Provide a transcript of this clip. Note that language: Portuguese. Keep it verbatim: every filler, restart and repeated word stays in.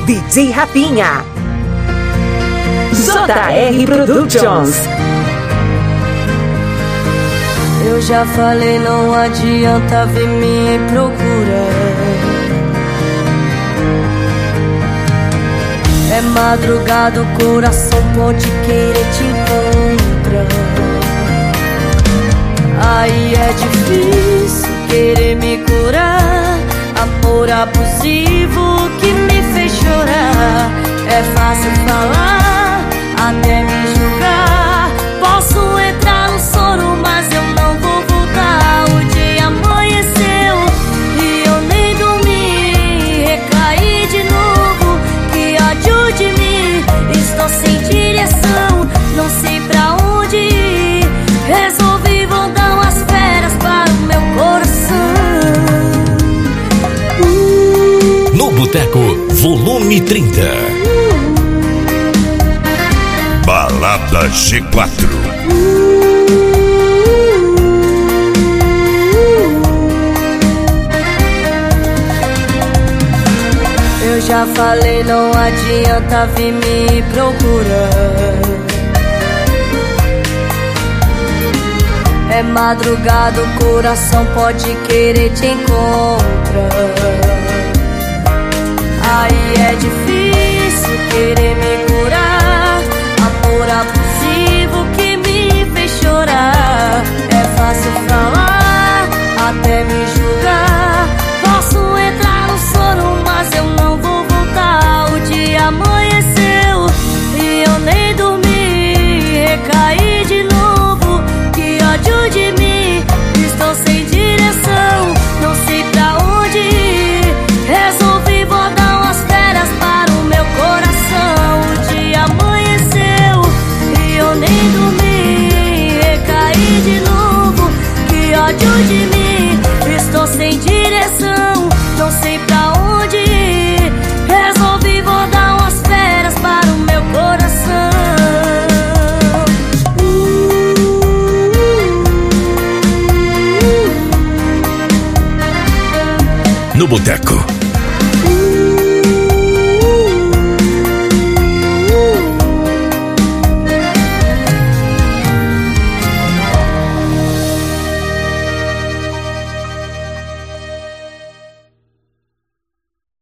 D J Rafinha. J R Productions. Eu já falei, não adianta vir me procurar. É madrugada, o coração pode querer te encontrar. Aí é difícil querer me curar. Amor abusivo que me fez chorar. É fácil falar, até me julgar. Posso entrar no sono, mas eu não vou voltar. O dia amanheceu e eu nem dormi. Recaí de novo, que ódio de mim. Estou sem direção, não sei pra onde ir. Resolvi voltar umas férias para o meu coração. No Boteco, volume trinta. Balada G quatro. Eu já falei, não adianta vir me procurar. É madrugada, o coração pode querer te encontrar. Aí é difícil querer me curar. Amor abusivo que me fez chorar. É fácil falar, até me julgar. Posso entrar no sono, mas eu não vou voltar. O dia amanheceu e eu nem dormi. Recaí de novo, que ódio de mim. Estou sem direção, não sei pra onde ir. Resolvi voltar umas férias para o meu coração. O dia amanheceu e eu nem dormi. Recaí de novo, que ódio de mim. Estou sem direção, não sei pra onde ir. Resolvi voltar umas férias para o meu coração. No Boteco,